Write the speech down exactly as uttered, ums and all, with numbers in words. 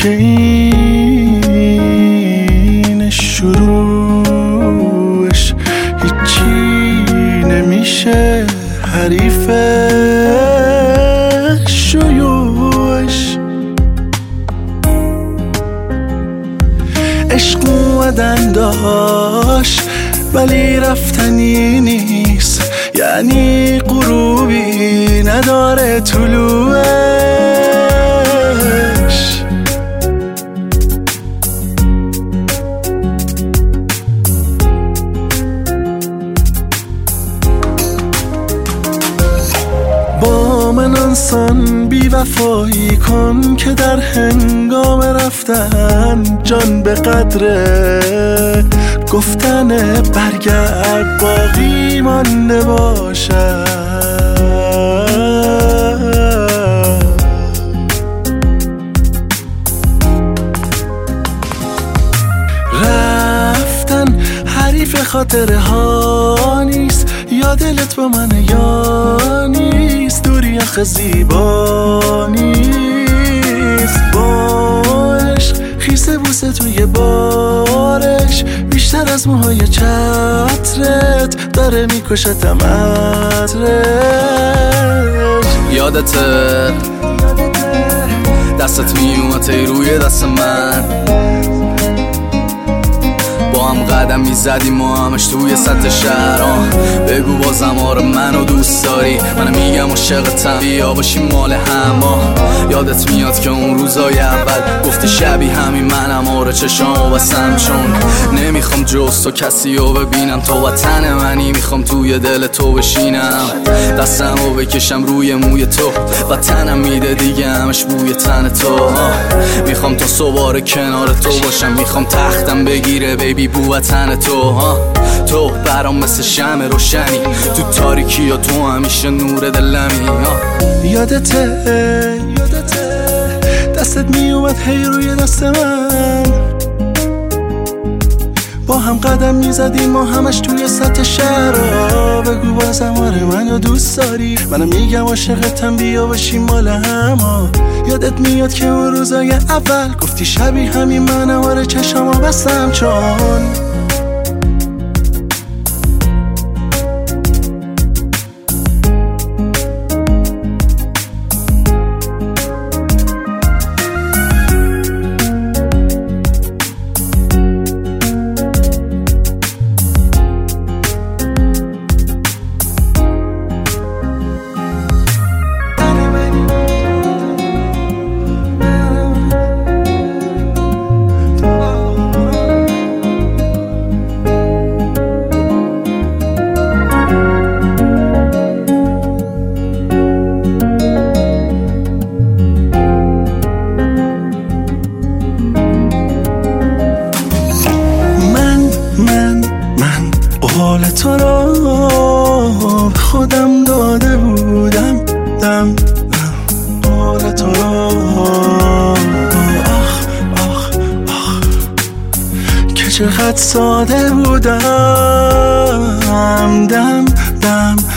که این شروعش هیچی نمیشه حریف شیوعش. عشق اومدن داشت ولی رفتنی نیست، یعنی غروبی نداره طلوعش. با من آنسان بی وفایی کن که در هنگام رفتن جان به قدر گفتن برگرد باقی مانده باشد. رفتن حریف خاطره ها نیست، یا دلت با من یا نیست، دوری آخه زیبا نیست. با عشق خیسه بوسه توی بارش بیشتر از موهای چترت داره میکشتم عطرش. یادته دستت میومد روی دست من، با هم قدم میزدیم ما همش توی سطح شهر. بگو بازم آره منو دوست داری، من میگم عاشقتم بیا باشیم مال هم. یادت میاد که اون روزای اول گفتی شبیه همین منم، آره چشامو بستم چون نمیخوام جز تو کسی رو ببینم. تو وطن منی میخوام توی دل تو بشینم، دستمو بکشم روی موی تو، وطنم میده دیگه همش بوی تن تو. میخوام تا صبح کنار تو باشم، میخوام تختم بگیره بیبی بو وطن تو. ها تو برام مثل شمع روشنی تو تاریکی، یا تو همیشه نور دلمی. یادته یادته دستت میومد هی روی دست من، با هم قدم میزدیم ما همش توی سطح شهر. بگو بازم آره منو دوست داری، منم میگم عاشقتم بیا باشیم مال هم. یادت میاد که اون روزای اول گفتی شبیه همین منم، آره چشامو بستم چون حال تو را خودم داده بودم دم حال تو را. آخ آخ آخ که چقدر ساده بودم، دم دم